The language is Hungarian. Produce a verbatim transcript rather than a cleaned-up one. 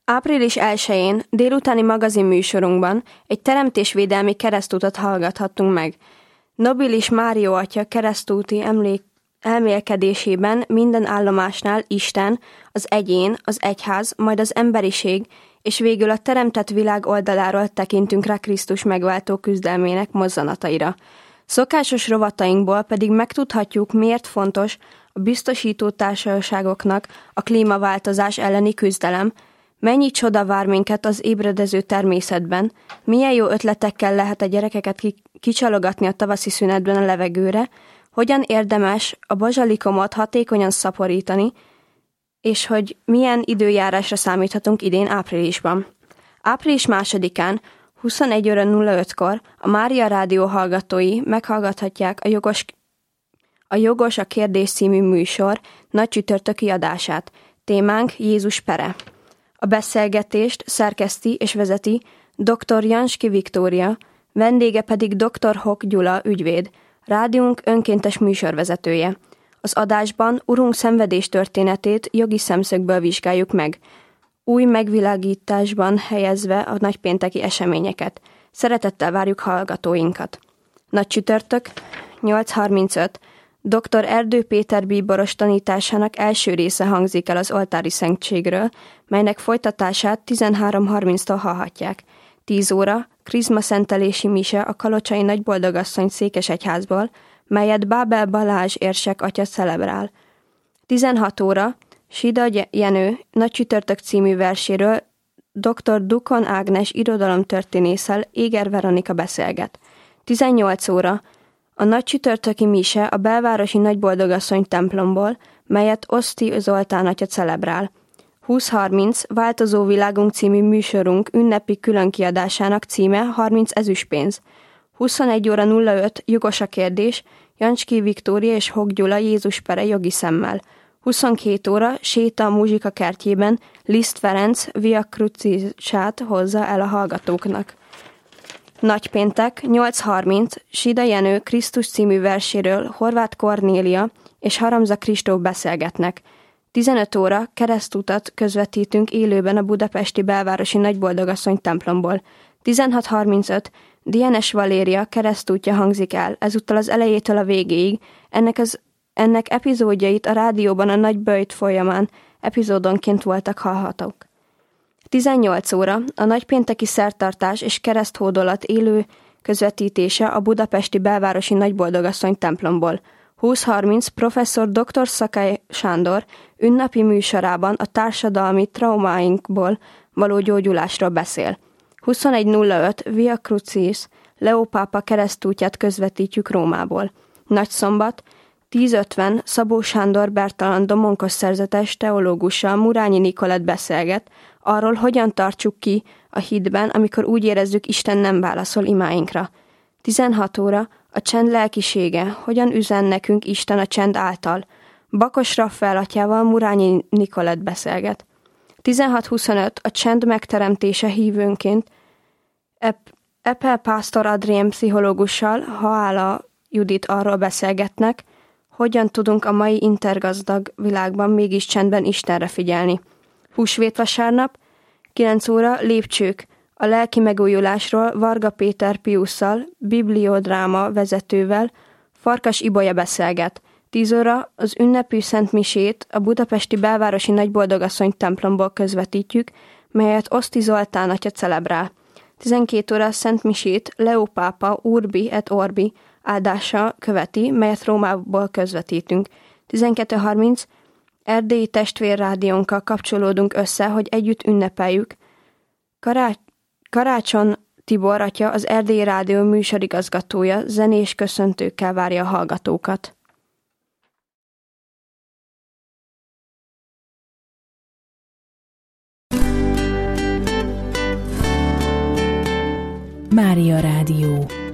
április elsején délutáni magazinműsorunkban egy teremtésvédelmi keresztutat hallgathattunk meg. Nobilis Mário atya keresztúti emlék elmélkedésében minden állomásnál Isten, az egyén, az egyház, majd az emberiség, és végül a teremtett világ oldaláról tekintünk rá Krisztus megváltó küzdelmének mozzanataira. Szokásos rovatainkból pedig megtudhatjuk, miért fontos a biztosító társaságoknak a klímaváltozás elleni küzdelem, mennyi csoda vár minket az ébredező természetben, milyen jó ötletekkel lehet a gyerekeket kicsalogatni a tavaszi szünetben a levegőre, hogyan érdemes a bazsalikomot hatékonyan szaporítani, és hogy milyen időjárásra számíthatunk idén áprilisban. Április másodikán, huszonegy óra nulla ötkor a Mária Rádió hallgatói meghallgathatják a Jogos, a Jogos a kérdés című műsor nagy csütörtöki adását. Témánk Jézus pere. A beszélgetést szerkeszti és vezeti dr. Janski Viktória, vendége pedig dr. Hock Gyula ügyvéd, rádiónk önkéntes műsorvezetője. Az adásban Urunk szenvedés történetét jogi szemszögből vizsgáljuk meg, új megvilágításban helyezve a nagypénteki eseményeket. Szeretettel várjuk hallgatóinkat. Nagy csütörtök, nyolc harmincöt. dr. Erdő Péter bíboros tanításának első része hangzik el az oltári szentségről, melynek folytatását tizenhárom harminctól hallhatják. tíz óra krizma szentelési mise a Kalocsai Nagyboldogasszony székesegyházból, melyet Bábel Balázs érsek atya celebrál. tizenhat óra Sida Jenő Nagy csütörtök című verséről dr. Dukon Ágnes irodalomtörténésszel Éger Veronika beszélget. tizennyolc óra a nagy csütörtöki mise a belvárosi Nagyboldogasszony templomból, melyet Oszti Zoltán atya celebrál. húsz harminc Változó világunk című műsorunk ünnepi különkiadásának címe harminc ezüstpénz. huszonegy óra nulla öt Jogos a kérdés, Janski Viktória és Hock Gyula Jézus pere jogi szemmel. huszonkét óra séta a muzsika kertjében Liszt Ferenc Via Crucisát hozza el a hallgatóknak. Nagypéntek, nyolc harminc Sida Jenő Krisztus című verséről Horváth Kornélia és Haramza Kristóf beszélgetnek. tizenöt óra keresztutat közvetítünk élőben a budapesti belvárosi Nagyboldogasszony templomból. tizenhat harmincöt Dienes Valéria keresztútja hangzik el, ezúttal az elejétől a végéig. Ennek, az, ennek epizódjait a rádióban a nagy böjt folyamán epizódonként voltak hallhatók. tizennyolc óra a nagypénteki szertartás és kereszthódolat élő közvetítése a budapesti belvárosi Nagyboldogasszony templomból. húsz harminc professzor dr. Szakály Sándor ünnepi műsorában a társadalmi traumáinkból való gyógyulásról beszél. huszonegy nulla öt Via Crucis Leó pápa keresztútját közvetítjük Rómából. Nagyszombat, tíz ötven Szabó Sándor Bertalan domonkos szerzetes teológussal Murányi Nikolett beszélget arról, hogyan tartsuk ki a hitben, amikor úgy érezzük, Isten nem válaszol imáinkra. tizenhat óra a csend lelkisége, hogyan üzen nekünk Isten a csend által. Bakos Raffael atyával Murányi Nikolett beszélget. tizenhat huszonöt a csend megteremtése hívőnként Ep- Epel Pásztor Adrien pszichológussal, Haála Judit arról beszélgetnek, hogyan tudunk a mai intergazdag világban mégis csendben Istenre figyelni. Húsvétvasárnap, kilenc óra lépcsők, a lelki megújulásról Varga Péter Piusszal, bibliodráma vezetővel, Farkas Ibolya beszélget. tíz óra az ünnepi szentmisét a budapesti belvárosi Nagyboldogasszony templomból közvetítjük, melyet Oszti Zoltán atya celebrál. tizenkét óra szentmisét Leó pápa Urbi et Orbi áldása követi, melyet Rómából közvetítünk. tizenkettő harminc erdélyi testvérrádiónkkal kapcsolódunk össze, hogy együtt ünnepeljük. Kará- Karácson Tibor atya, az Erdélyi Rádió műsorigazgatója, zenés köszöntőkkel várja a hallgatókat. Mária Rádió.